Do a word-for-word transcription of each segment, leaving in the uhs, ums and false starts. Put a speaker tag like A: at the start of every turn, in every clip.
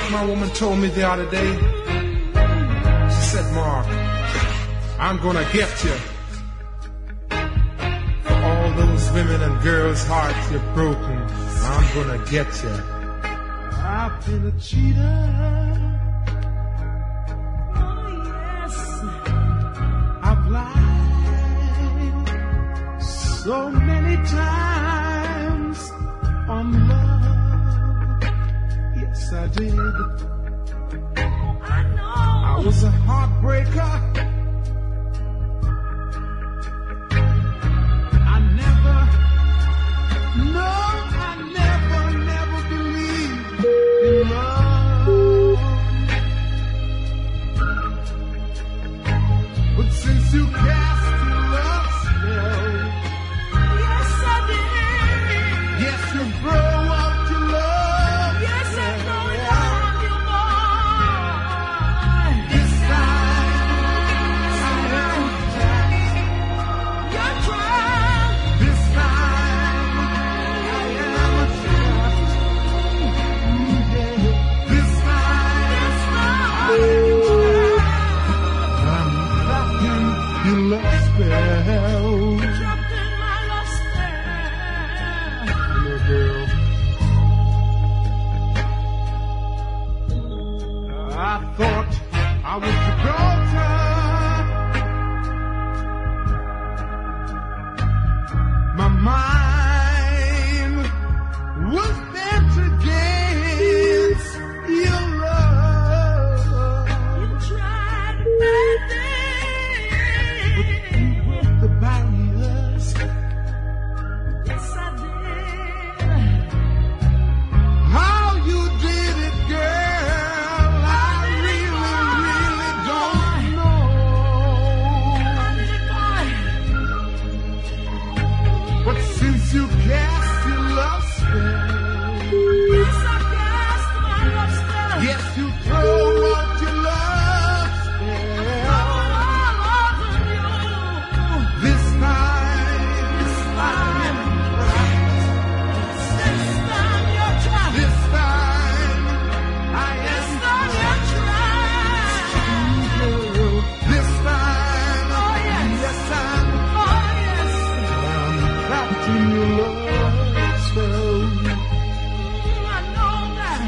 A: My woman told me the other day, she said, Mark, I'm gonna get you. For all those women and girls' hearts you've broken, I'm gonna get you. I've been a cheater. Oh, yes. I've lied so many times on love. Yes, I did. I know. I was a heartbreaker. I never, no, I never, never believed in love. But since you cast your love spell, yes, I did. Yes, you grow up to love. Yes, I know it on you, boy. This time, I am trapped. You're trapped. This time, I am trapped. Yeah. This time, this time, I am trapped. I'm trapped in your love spell. Trapped in my love spell. Little girl. I thought I was your daughter. My mind was bent against your love. You tried everything, but you broke the barriers. Yes, I did. How you did it, girl, I really, really don't know. How did it go? But since you cast your love spell, yes, I cast my love spell. Yes, you throw out your love spell. All over you. This time, this time, this time you're trapped. This time, I am trapped. This time, oh yes, yes I'm, oh yes, I'm trapped in your love spell. I know that.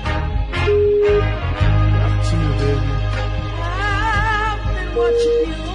A: Trapped in you, baby. I've been watching you.